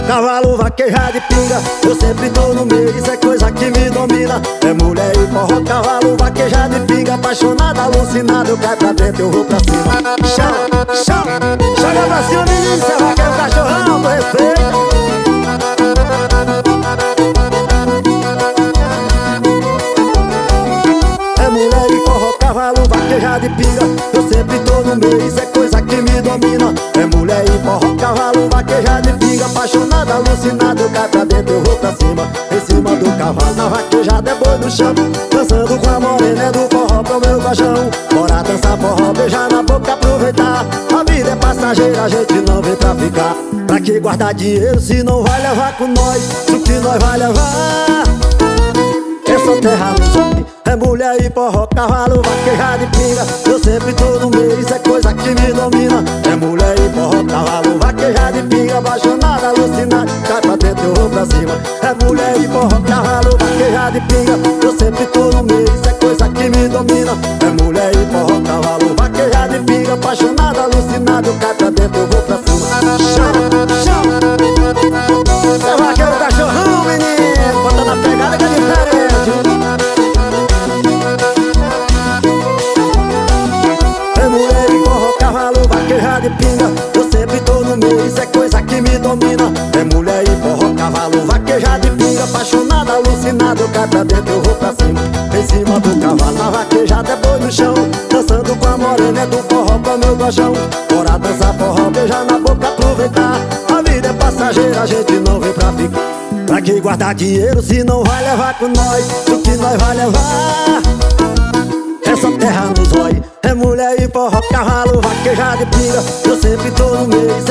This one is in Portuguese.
cavalo, vaquejar de pinga. Eu sempre tô no meio, isso é coisa que me domina. É mulher e forró, cavalo, vaquejar de pinga. Apaixonada, alucinada, eu caio pra dentro, eu vou pra cima. Chama, chama, joga pra cima, menino, cê vai querer o cachorrão do respeito. É mulher e forró, cavalo, vaquejar de pinga. Eu sempre tô no meio, isso é coisa que me domina. É mulher e forró, cavalo, vaquejar de pinga. Apaixonada, alucinada, eu caio pra dentro, eu vou pra cima. Em cima do cavalo, na vaquejada é boi no chão. Dançando com a morena é do forró pro meu caixão. Bora dançar forró, beijar na boca, aproveitar. A vida é passageira, a gente não vem pra ficar. Pra que guardar dinheiro se não vai levar com nós? O que nós vai levar? Essa terra no som. É mulher e forró, cavalo, vaquejar de pinga. Eu sempre tô no meio, isso é coisa que me domina. É mulher e forró, cavalo, vaquejar de pinga. Apaixonada, alucinada, cai pra dentro, eu vou pra cima. É mulher e forró, cavalo, vaquejar de pinga. Eu sempre tô no meio, isso é coisa que me domina. É mulher e forró, cavalo, vaquejar de pinga. Apaixonada, alucinada, cai pra dentro, eu vou pra cima. Chama, chama, você vai querer o cachorrão, menino. Bota na pegada que é diferente. De pinga, eu sempre tô no meio, isso é coisa que me domina. É mulher e forró, cavalo, vaquejar de pinga. Apaixonada, alucinada, eu caio pra dentro, eu vou pra cima. Em cima do cavalo, na vaquejada é boi no chão. Dançando com a morena é do forró pro meu gojão. Bora dançar forró, beijar na boca, aproveitar. A vida é passageira, a gente não vem pra ficar. Pra que guardar dinheiro se não vai levar com nós? O que nós vai levar? Essa terra nos olha. É mulher e forró, cavalo, vaquejar de pinga. Eu sempre tô no meio.